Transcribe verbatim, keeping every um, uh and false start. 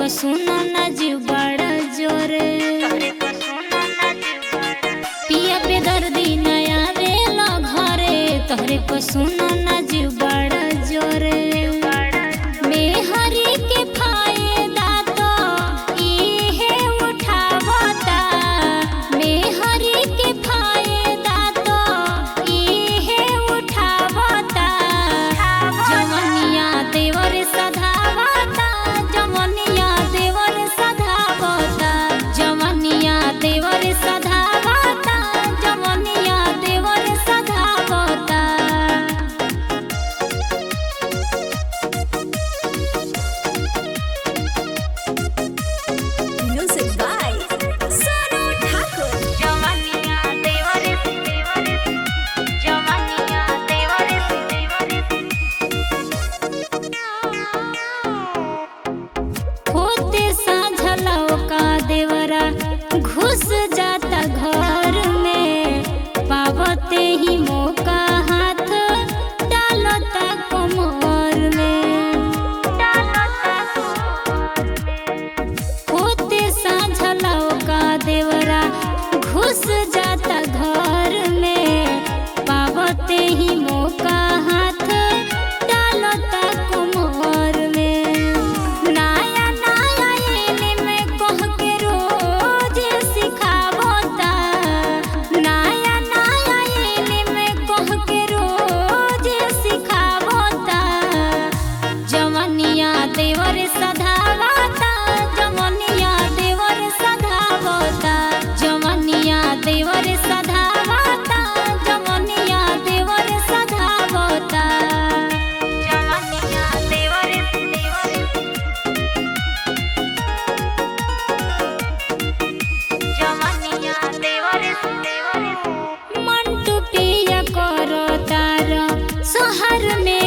सुनो ना जीव बड़ा जोरे पिया पे दर्दी नया वेला घरे तोहरे को सुनो ना जीव बड़ा जोरे मेहरी के फायदा तो इहे उठावता मेहरी के फायदा तो इहे उठावता जवनिया देवर सधावता जवनिया देवर सधावता जवनिया देवर सधावता जवनिया देवर सधावता Music by Sonu Thakur. जवनिया देवर देवर जवनिया देवर होते साझलौ का देवरा घुस जाता घर में पावते ही मौका हाथ डालता कमर में होते साझलौ का देवरा घुस जाता घर में पावते ही मौका हाथ डालता कमर में नया नया एने में कह के रोज सिखावता नया नया एने में कह के रोज सिखावता जवनिया देवर सधावता जवनिया देवर सधावता जवनिया देवर सधावता जवनिया देवर सधावता जवनिया देवर जवनिया देवर मंटू पिया करो तार शहर में